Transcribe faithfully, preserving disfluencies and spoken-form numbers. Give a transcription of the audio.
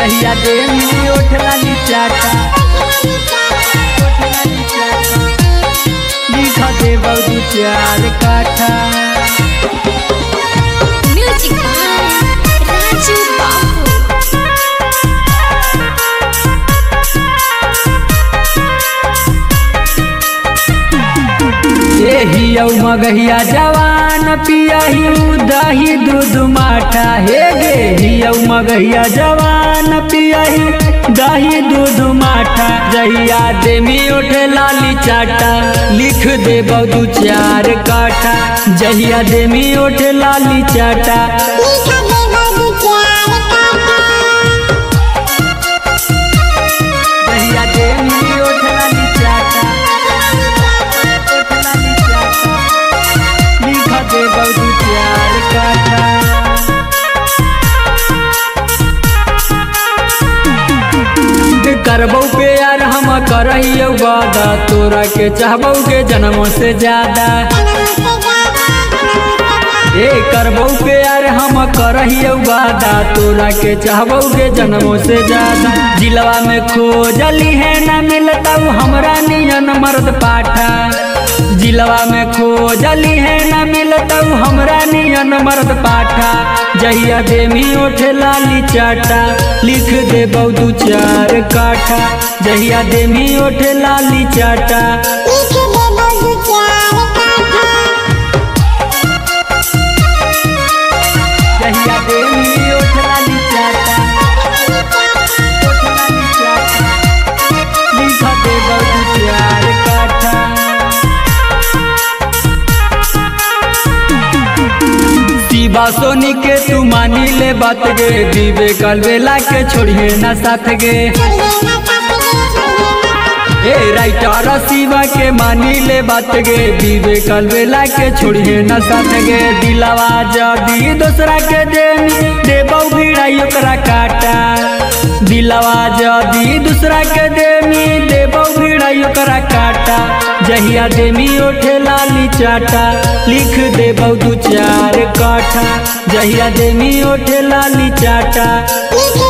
जहिया देनी ओठ लाली चाटा लिखा दे दू चार काठा। म्यूजिक बाय राजू बाबू। यही औ मगहिया जवान पियही दही दूध माठा हे गे ही औ मगहिया जवान पियही दही दूध माठा। जहिया देमी ओठे लाली चाटा लिख दे दू चार काठा। जहिया देमी ओठे लाली चाटा जहिया देमी ओठे लाली चाटा लिखा दे दू चार काठा। करबौ प्यार हम करहियो वादा तोरा के चाहबौ के जन्मों से ज्यादा। ए करबौ प्यार हम करहियो वादा तोरा के चाहबौ के जन्मों से ज्यादा। दिलवा में खोजली है ना मिलता हमरा नियन मर्द पाठा। जिलवा में खोजली है ना मिलता हमरा नियन मर्द पाठा। जहिया देमी ओठे लाली चाटा लिख दे दू चार काठा। जहिया देमी ओठे लाली चाटा जहिया देमी ओठे लाली चाटा लिखा दे दू चार काठा। शिवा सोनी के तू मानी ले बात गे दीवे कल बेला के छोड़िए ना साथ गे। ए राइटर शिवा के मानी ले बात गे दीवे कल बेला के छोड़िए ना साथ गे। दिलवा जदी दूसरा के देनी देबौ भिड़ाई ओकरा काटा। दिलवा जदी दूसरा के देनी देबौ भिड़ाई ओकरा काटा। जहिया देमी ओठे लाली चाटा लिख दे दू चार काठा। जहिया देमी ओठे लाली चाटा